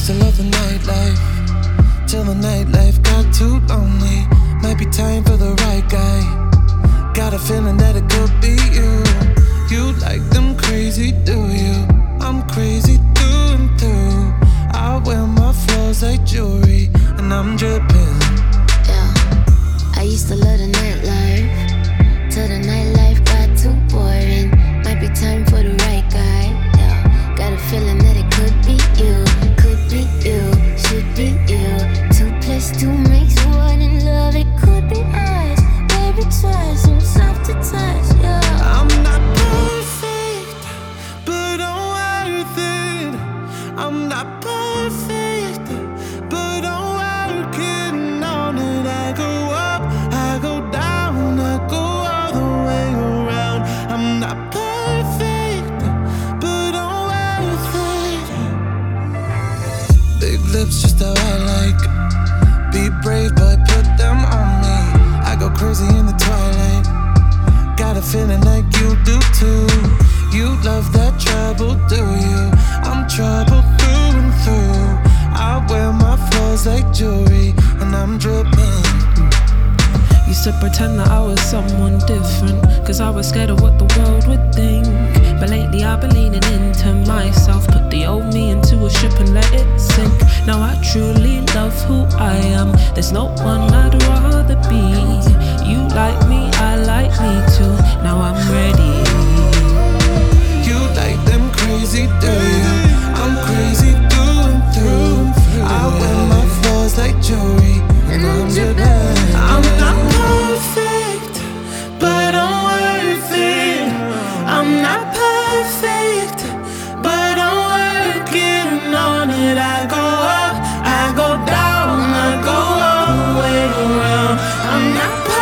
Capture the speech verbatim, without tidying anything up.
used to love the nightlife, till the nightlife got too lonely. Might be time for the right guy. Got a feeling that it could be you. You like them crazy, do you? I'm crazy through and through. I wear my flaws like jewelry, and I'm dripping. Yeah, I used to love the nightlife, till the nightlife got too boring. Might be time for the right guy. Yeah, got a feeling that it could be you, could be you, should be you. Two plus two makes one, and love it could be us. Baby, touch and soft to touch. Yeah, I'm not perfect, but I'm worth it. I'm not perfect, but I'm working on it. I go up, I go down, I go all the way around. I'm not perfect, but I'm worth it. Big lips, just how I like. Be brave, but put them on me. I go crazy in the twilight. Got a feeling like you do too. You love that trouble, do you? I'm troubled through and through. I wear my flaws like jewelry, and I'm dripping. Used to pretend that I was someone different, cause I was scared of what the world would think. But lately I've been leaning into myself. Put the old me into a ship and let it sink. Now I truly love who I am. There's no one I'd rather be. You like me, I like me too. Now I'm ready. You like them crazy, do you? I'm crazy through and through. I wear my flaws like jewelry, and I'm dripping. I'm not perfect, but I'm worth it. I'm not perfect, but I'm working on it. I go up, I go down, I go all the way around. I'm not perfect.